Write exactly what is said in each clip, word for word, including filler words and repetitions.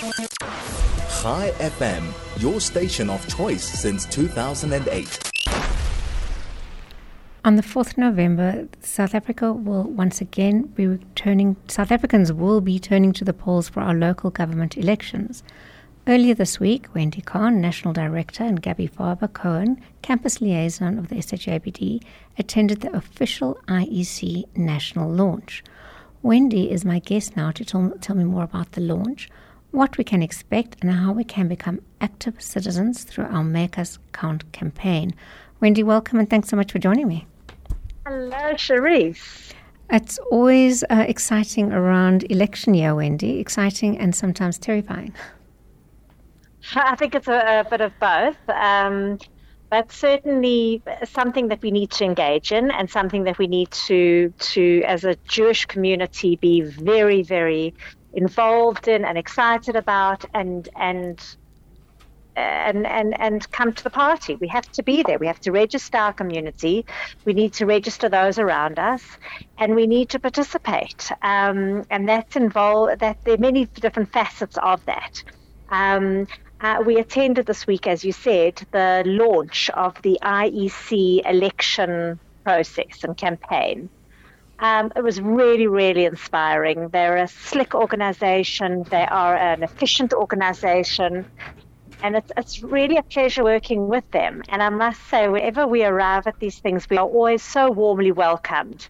Chai F M, your station of choice since two thousand eight. On the fourth of November, South Africa will once again be returning, South Africans will be turning to the polls for our local government elections. Earlier this week, Wendy Khan, National Director, and Gabby Farber-Cohen, Campus Liaison of the S H A B D, attended the official I E C national launch. Wendy is my guest now to tell, tell me more about the launch, what we can expect, and how we can become active citizens through our Make Us Count campaign. Wendy, welcome, and thanks so much for joining me. Hello, Cherise. It's always uh, exciting around election year, Wendy. Exciting and sometimes terrifying. I think it's a, a bit of both. Um, but certainly something that we need to engage in and something that we need to, to, as a Jewish community, be very, very involved in and excited about and and And, and and come to the party. We have to be there. We have to register our community. We need to register those around us, and we need to participate. Um, and that's involved. That there are many different facets of that. Um, uh, we attended this week, as you said, the launch of the I E C election process and campaign. Um, it was really, really inspiring. They're a slick organization. They are an efficient organization. And it's it's really a pleasure working with them. And I must say, wherever we arrive at these things, we are always so warmly welcomed.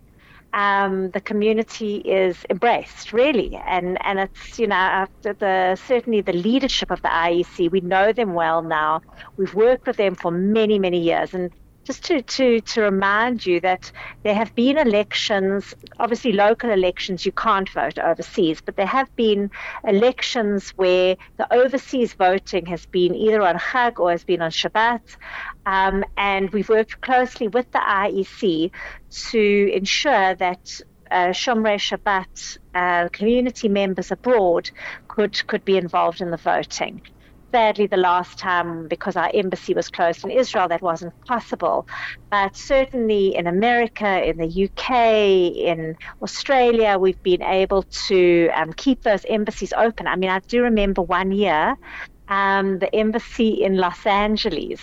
Um, the community is embraced, really. And and it's, you know, after the certainly the leadership of the I E C, we know them well now. We've worked with them for many, many years. And just to, to, to remind you that there have been elections, obviously local elections, you can't vote overseas, but there have been elections where the overseas voting has been either on Chag or has been on Shabbat. Um, and we've worked closely with the I E C to ensure that uh, Shomrei Shabbat uh, community members abroad could, could be involved in the voting. Sadly, the last time, because our embassy was closed in Israel, that wasn't possible. But certainly in America, in the U K, in Australia, we've been able to um, keep those embassies open. I mean, I do remember one year, um, the embassy in Los Angeles,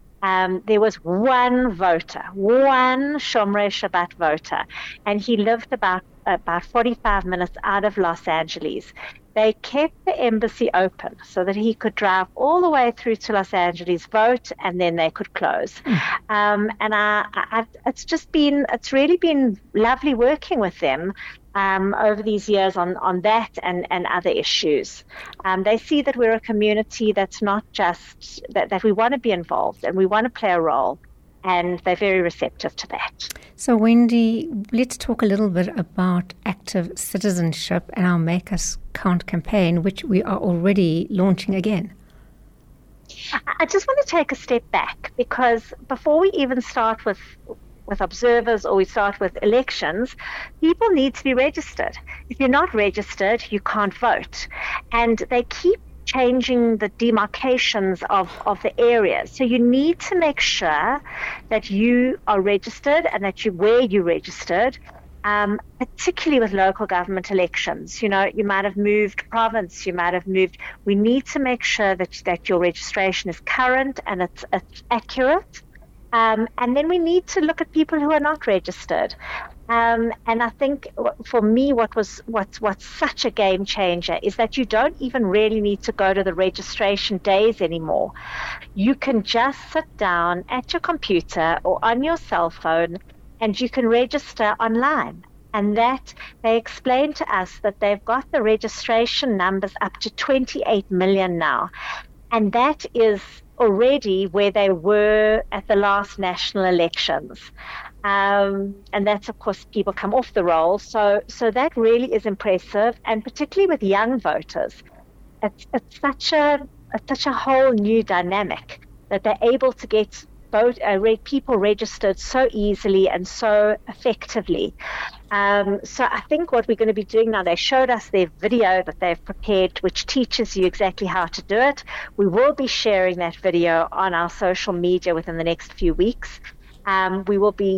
um, there was one voter, one Shomrei Shabbat voter, and he lived about about forty-five minutes out of Los Angeles. They kept the embassy open so that he could drive all the way through to Los Angeles, vote, and then they could close. Mm. Um, and I, I, it's just been, it's really been lovely working with them um, over these years on, on that and, and other issues. Um, they see that we're a community that's not just, that, that we want to be involved and we want to play a role. And they're very receptive to that. So, Wendy, let's talk a little bit about active citizenship and our Make Us Count campaign, which we are already launching again. I just want to take a step back, because before we even start with with observers or we start with elections, people need to be registered. If you're not registered, you can't vote. And they keep changing the demarcations of, of the areas. So you need to make sure that you are registered and that you where you registered, um, particularly with local government elections. You know, you might have moved province, you might have moved. We need to make sure that, that your registration is current and it's, it's accurate. Um, and then we need to look at people who are not registered. Um, and I think for me, what was what's what's such a game changer is that you don't even really need to go to the registration days anymore. You can just sit down at your computer or on your cell phone, and you can register online. And that they explained to us that they've got the registration numbers up to twenty-eight million now, and that is already where they were at the last national elections. Um, and that's, of course, people come off the roll. So so that really is impressive, and particularly with young voters. It's, it's such a it's such a whole new dynamic that they're able to get vote, uh, re- people registered so easily and so effectively. Um, so I think what we're going to be doing now, they showed us their video that they've prepared, which teaches you exactly how to do it. We will be sharing that video on our social media within the next few weeks. Um, we will be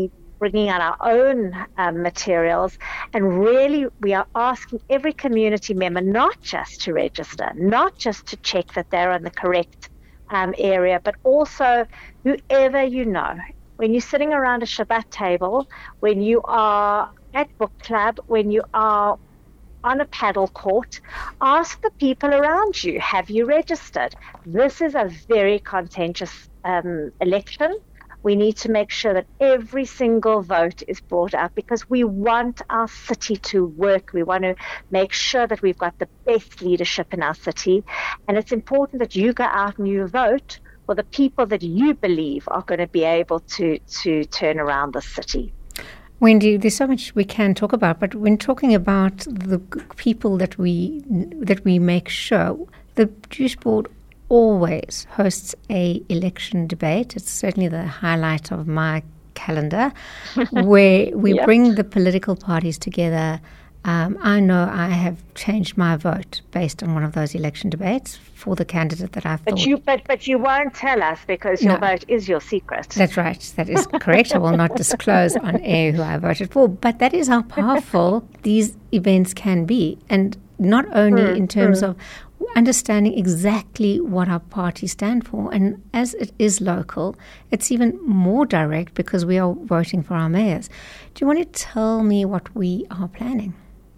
bringing out our own um, materials, and really we are asking every community member not just to register, not just to check that they're on the correct um, area, but also whoever you know. When you're sitting around a Shabbat table, when you are at book club, when you are on a paddle court, ask the people around you, have you registered? This is a very contentious um, election. We need to make sure that every single vote is brought up because we want our city to work. We want to make sure that we've got the best leadership in our city. And it's important that you go out and you vote for the people that you believe are going to be able to, to turn around the city. Wendy, there's so much we can talk about, but when talking about the people that we that we make sure, the Jewish Board always hosts a election debate. It's certainly the highlight of my calendar, where we yep. bring the political parties together. Um, I know I have changed my vote based on one of those election debates for the candidate that I thought. But you, but, but you won't tell us because your no. vote is your secret. That's right. That is correct. I will not disclose on air who I voted for. But that is how powerful these events can be. And not only mm, in terms mm. of understanding exactly what our parties stand for. And as it is local, it's even more direct because we are voting for our mayors. Do you want to tell me what we are planning?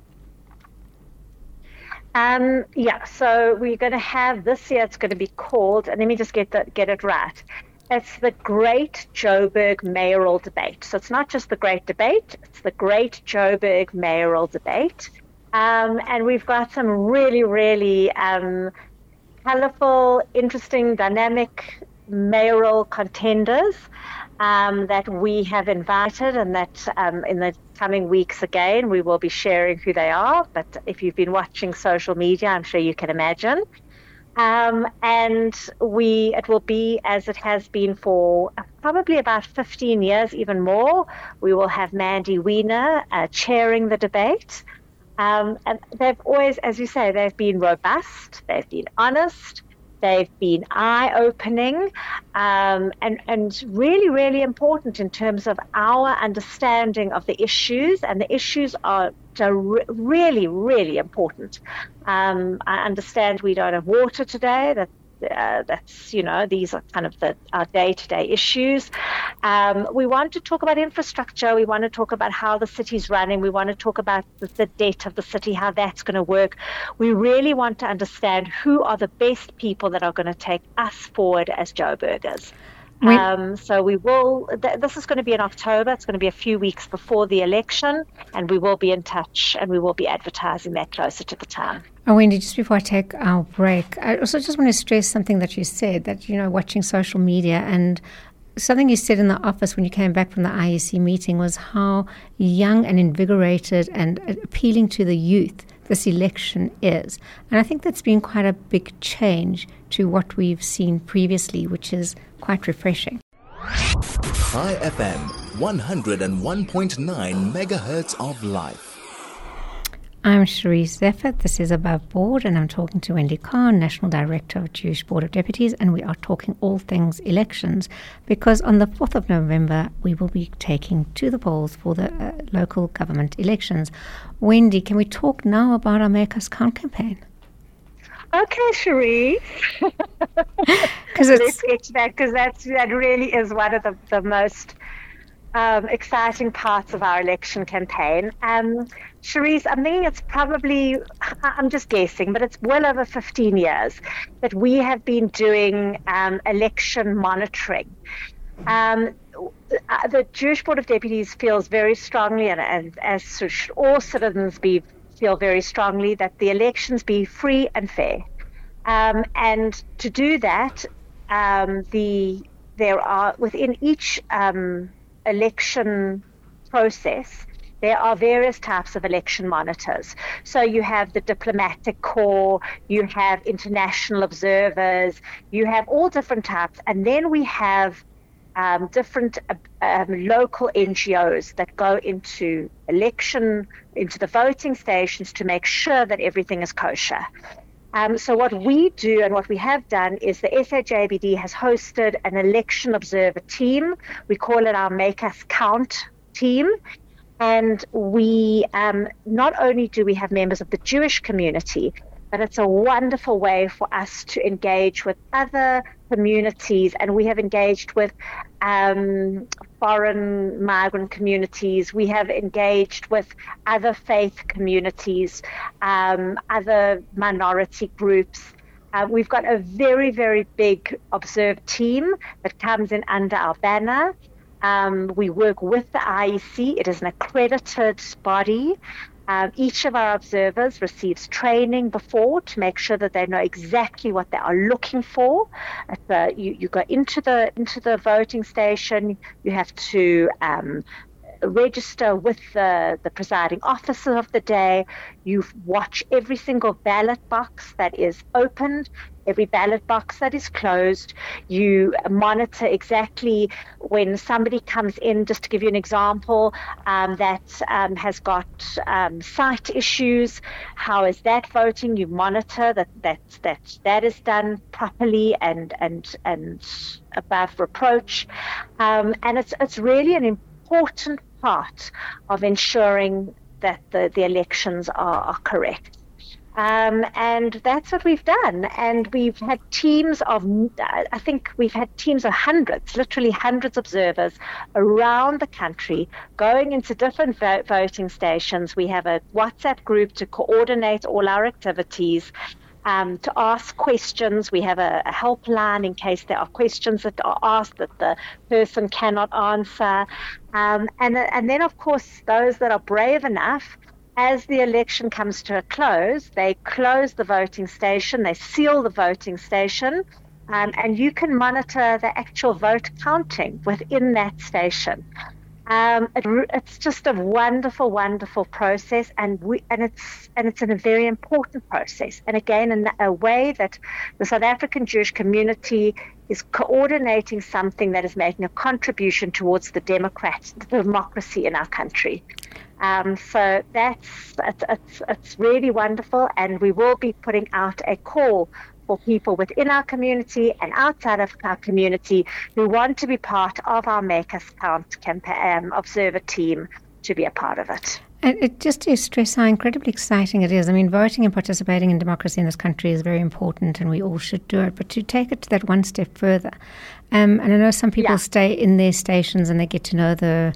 Um, yeah, so we're going to have this year, it's going to be called, and let me just get the, get it right. It's the Great Joburg Mayoral Debate. So it's not just the Great Debate, it's the Great Joburg Mayoral Debate. Um, and we've got some really, really um, colorful, interesting, dynamic mayoral contenders um, that we have invited, and that um, in the coming weeks again we will be sharing who they are. But if you've been watching social media, I'm sure you can imagine. Um, and we it will be as it has been for probably about fifteen years, even more. We will have Mandy Wiener uh, chairing the debate. Um, and they've always, as you say, they've been robust, they've been honest, they've been eye-opening, um, and, and really, really important in terms of our understanding of the issues, and the issues are really, really important. Um, I understand we don't have water today, that Uh, that's, you know, these are kind of the, our day-to-day issues. Um, we want to talk about infrastructure. We want to talk about how the city's running. We want to talk about the, the debt of the city, how that's going to work. We really want to understand who are the best people that are going to take us forward as Joburgers. Um, so we will, th- this is going to be in October. It's going to be a few weeks before the election, and we will be in touch, and we will be advertising that closer to the time. Oh, Wendy, just before I take our break, I also just want to stress something that you said, that, you know, watching social media, and something you said in the office when you came back from the I E C meeting was how young and invigorated and appealing to the youth this election is. And I think that's been quite a big change to what we've seen previously, which is quite refreshing. High F M, one oh one point nine megahertz of life. I'm Cherise Zephyr. This is Above Board, and I'm talking to Wendy Kahn, National Director of Jewish Board of Deputies, and we are talking all things elections, because on the fourth of November, we will be taking to the polls for the uh, local government elections. Wendy, can we talk now about our Make Us Count campaign? Okay, Cherise. Let's get to that, because that's, that really is one of the, the most um, exciting parts of our election campaign. Um, Cherise, I'm thinking it's probably, I'm just guessing, but it's well over fifteen years that we have been doing um, election monitoring. Um, the Jewish Board of Deputies feels very strongly, and, and as should all citizens be, feel very strongly, that the elections be free and fair. Um, and to do that, um, the there are, within each um, election process, there are various types of election monitors. So you have the diplomatic corps, you have international observers, you have all different types. And then we have um, different uh, um, local N G Os that go into election, into the voting stations to make sure that everything is kosher. Um, so what we do and what we have done is the S H A B D has hosted an election observer team. We call it our Make Us Count team. And we um, not only do we have members of the Jewish community, but it's a wonderful way for us to engage with other communities. And we have engaged with um, foreign migrant communities. We have engaged with other faith communities, um, other minority groups. Uh, we've got a very, very big Observe team that comes in under our banner. Um, we work with the I E C. It is an accredited body. Um, each of our observers receives training before to make sure that they know exactly what they are looking for. The, you, you go into the into the voting station. You have to um, register with the, the presiding officer of the day. You watch every single ballot box that is opened, every ballot box that is closed. You monitor exactly when somebody comes in, just to give you an example, um, that um, has got um, sight issues. How is that voting? You monitor that that that, that is done properly and and and above reproach. Um, and it's it's really an important part of ensuring that the, the elections are, are correct. Um, and that's what we've done. And we've had teams of, I think we've had teams of hundreds, literally hundreds of observers around the country going into different vo- voting stations. We have a WhatsApp group to coordinate all our activities. Um, to ask questions. We have a, a helpline in case there are questions that are asked that the person cannot answer. Um, and, and then, of course, those that are brave enough, as the election comes to a close, they close the voting station, they seal the voting station, um, and you can monitor the actual vote counting within that station. Um, it, it's just a wonderful, wonderful process, and we and it's and it's in a very important process. And again, in a way that the South African Jewish community is coordinating something that is making a contribution towards the democrat, the democracy in our country. Um, so that's it's, it's it's really wonderful, and we will be putting out a call for people within our community and outside of our community who want to be part of our Make Us Count campaign, um, observer team to be a part of it. And it just to stress how incredibly exciting it is. I mean, voting and participating in democracy in this country is very important, and we all should do it. But to take it to that one step further, um, and I know some people yeah. stay in their stations and they get to know the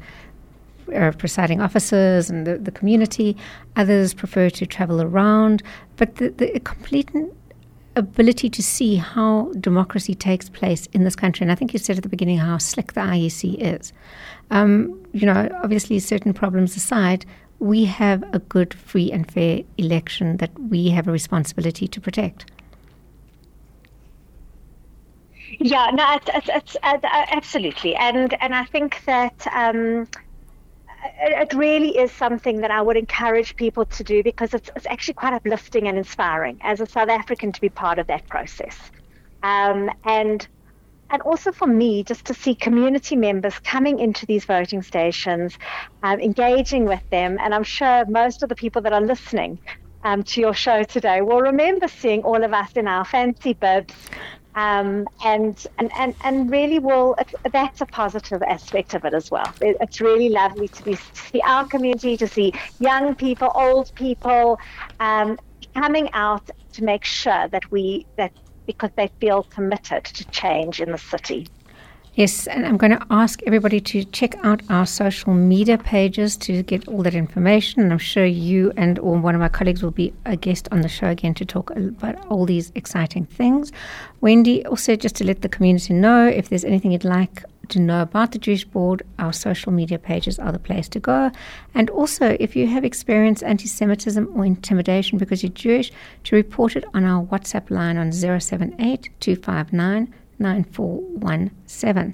uh, presiding officers and the, the community. Others prefer to travel around. But the, the complete ability to see how democracy takes place in this country, and I think you said at the beginning how slick the I E C is. Um, you know, obviously, certain problems aside, we have a good, free and fair election that we have a responsibility to protect. Yeah, no, it's, it's, it's uh, absolutely, and and I think that um, it really is something that I would encourage people to do, because it's, it's actually quite uplifting and inspiring as a South African to be part of that process, um, and. And also for me, just to see community members coming into these voting stations, um, engaging with them. And I'm sure most of the people that are listening um, to your show today will remember seeing all of us in our fancy bibs. Um, and, and, and, and really will, it, that's a positive aspect of it as well. It, it's really lovely to, be, to see our community, to see young people, old people um, coming out to make sure that we, that because they feel committed to change in the city. Yes, and I'm going to ask everybody to check out our social media pages to get all that information. And I'm sure you and or one of my colleagues will be a guest on the show again to talk about all these exciting things. Wendy, also just to let the community know, if there's anything you'd like to know about the Jewish Board, our social media pages are the place to go. And also, if you have experienced anti-Semitism or intimidation because you're Jewish, to report it on our WhatsApp line on zero seven eight, two five nine, nine four one seven.